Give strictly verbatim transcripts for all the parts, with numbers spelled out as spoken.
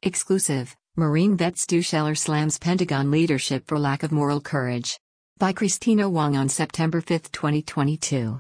Exclusive, Marine vet Stu Scheller slams Pentagon leadership for lack of moral courage. By Christina Wong on September fifth, twenty twenty-two.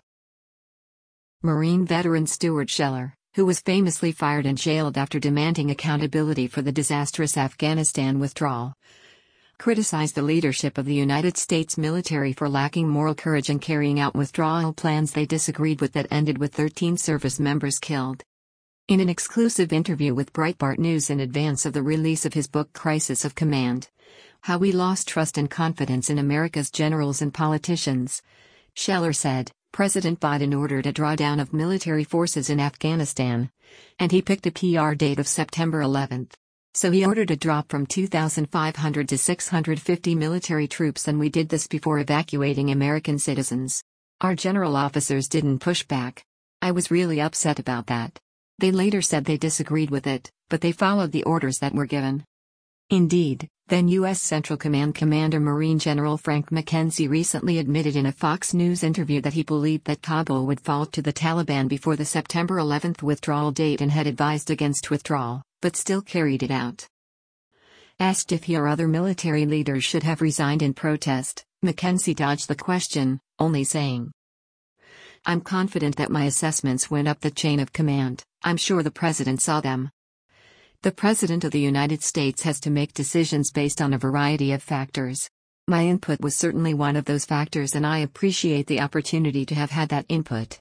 Marine veteran Stuart Scheller, who was famously fired and jailed after demanding accountability for the disastrous Afghanistan withdrawal, criticized the leadership of the United States military for lacking moral courage and carrying out withdrawal plans they disagreed with that ended with thirteen service members killed. In an exclusive interview with Breitbart News in advance of the release of his book Crisis of Command: How We Lost Trust and Confidence in America's Generals and Politicians, Scheller said, President Biden ordered a drawdown of military forces in Afghanistan, and he picked a P R date of September eleventh. So he ordered a drop from two thousand five hundred to six hundred fifty military troops, and we did this before evacuating American citizens. Our general officers didn't push back. I was really upset about that. They later said they disagreed with it, but they followed the orders that were given. Indeed, then U S Central Command Commander Marine General Frank McKenzie recently admitted in a Fox News interview that he believed that Kabul would fall to the Taliban before the September eleventh withdrawal date and had advised against withdrawal, but still carried it out. Asked if he or other military leaders should have resigned in protest, McKenzie dodged the question, only saying, "I'm confident that my assessments went up the chain of command. I'm sure the president saw them." The President of the United States has to make decisions based on a variety of factors. My input was certainly one of those factors, and I appreciate the opportunity to have had that input.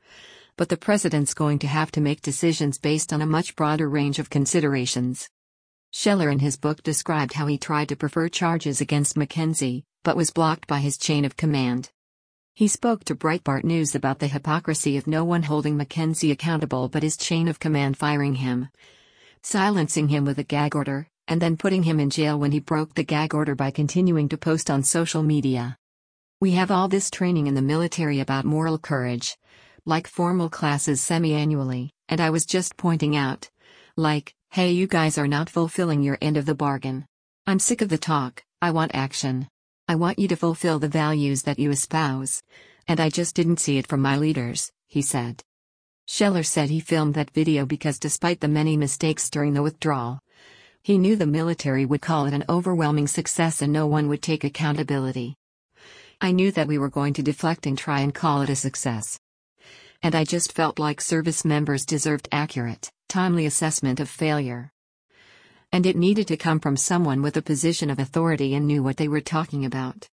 But the president's going to have to make decisions based on a much broader range of considerations. Scheller in his book described how he tried to prefer charges against McKenzie, but was blocked by his chain of command. He spoke to Breitbart News about the hypocrisy of no one holding McKenzie accountable but his chain of command firing him, silencing him with a gag order, and then putting him in jail when he broke the gag order by continuing to post on social media. We have all this training in the military about moral courage, like formal classes semi-annually, and I was just pointing out, like, hey, you guys are not fulfilling your end of the bargain. I'm sick of the talk, I want action. I want you to fulfill the values that you espouse, and I just didn't see it from my leaders, he said. Scheller said he filmed that video because despite the many mistakes during the withdrawal, he knew the military would call it an overwhelming success and no one would take accountability. I knew that we were going to deflect and try and call it a success. And I just felt like service members deserved accurate, timely assessment of failure. And it needed to come from someone with a position of authority and knew what they were talking about.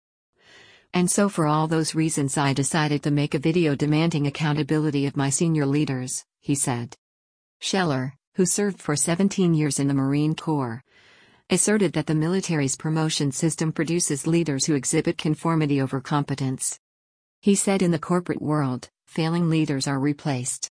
And so for all those reasons I decided to make a video demanding accountability of my senior leaders, he said. Scheller, who served for seventeen years in the Marine Corps, asserted that the military's promotion system produces leaders who exhibit conformity over competence. He said in the corporate world, failing leaders are replaced.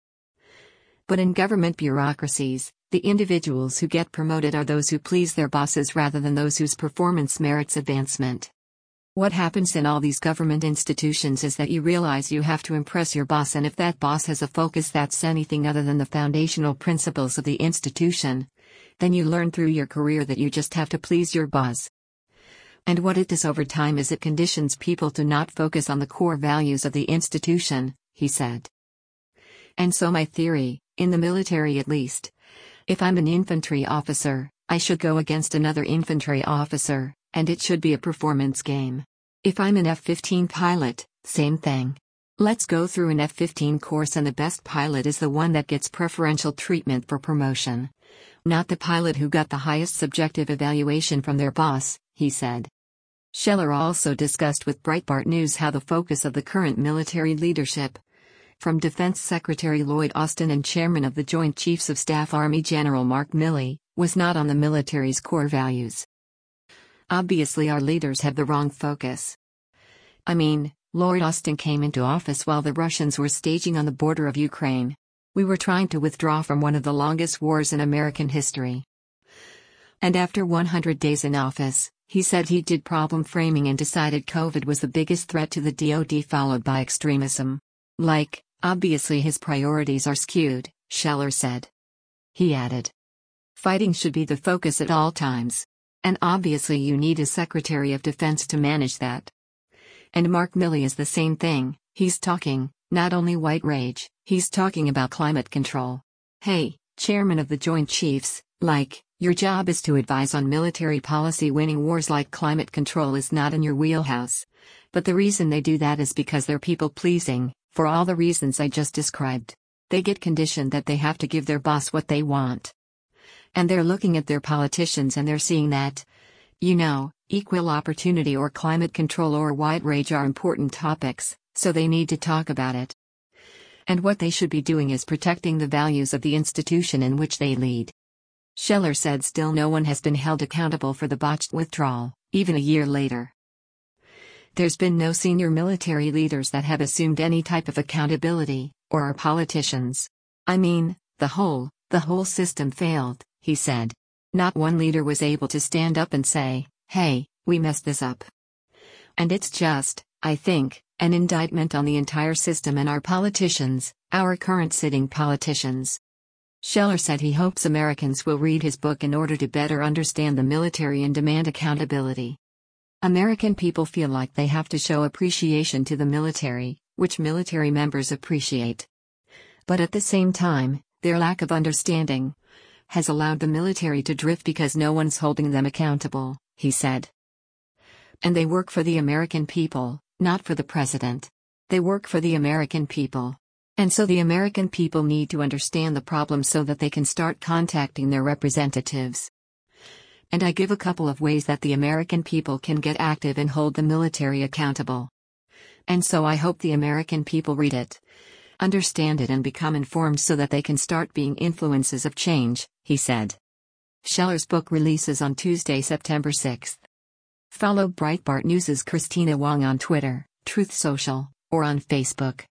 But in government bureaucracies, the individuals who get promoted are those who please their bosses rather than those whose performance merits advancement. What happens in all these government institutions is that you realize you have to impress your boss, and if that boss has a focus that's anything other than the foundational principles of the institution, then you learn through your career that you just have to please your boss. And what it does over time is it conditions people to not focus on the core values of the institution, he said. And so my theory, in the military at least, if I'm an infantry officer, I should go against another infantry officer, and it should be a performance game. If I'm an F fifteen pilot, same thing. Let's go through an F fifteen course, and the best pilot is the one that gets preferential treatment for promotion, not the pilot who got the highest subjective evaluation from their boss, he said. Scheller also discussed with Breitbart News how the focus of the current military leadership, from Defense Secretary Lloyd Austin and Chairman of the Joint Chiefs of Staff Army General Mark Milley, was not on the military's core values. Obviously our leaders have the wrong focus. I mean, Lloyd Austin came into office while the Russians were staging on the border of Ukraine. We were trying to withdraw from one of the longest wars in American history. And after one hundred days in office, he said he did problem framing and decided COVID was the biggest threat to the D O D, followed by extremism. Like, obviously his priorities are skewed, Scheller said. He added, fighting should be the focus at all times. And obviously you need a Secretary of Defense to manage that. And Mark Milley is the same thing. He's talking, not only white rage, he's talking about climate control. Hey, Chairman of the Joint Chiefs, like, Your job is to advise on military policy. Winning wars like climate control is not in your wheelhouse. But the reason they do that is because they're people-pleasing, for all the reasons I just described. They get conditioned that they have to give their boss what they want. And they're looking at their politicians and they're seeing that, you know, equal opportunity or climate control or white rage are important topics, so they need to talk about it. And what they should be doing is protecting the values of the institution in which they lead. Scheller said still no one has been held accountable for the botched withdrawal, even a year later. There's been no senior military leaders that have assumed any type of accountability, or are politicians. I mean, the whole, the whole system failed, he said. Not one leader was able to stand up and say, hey, we messed this up. And it's just, I think, an indictment on the entire system and our politicians, our current sitting politicians. Scheller said he hopes Americans will read his book in order to better understand the military and demand accountability. American people feel like they have to show appreciation to the military, which military members appreciate. But at the same time, their lack of understanding has allowed the military to drift because no one's holding them accountable, he said. And they work for the American people, not for the president. They work for the American people. And so the American people need to understand the problem so that they can start contacting their representatives. And I give a couple of ways that the American people can get active and hold the military accountable. And so I hope the American people read it, understand it and become informed so that they can start being influences of change, he said. Scheller's book releases on Tuesday, September sixth. Follow Breitbart News' Christina Wong on Twitter, Truth Social, or on Facebook.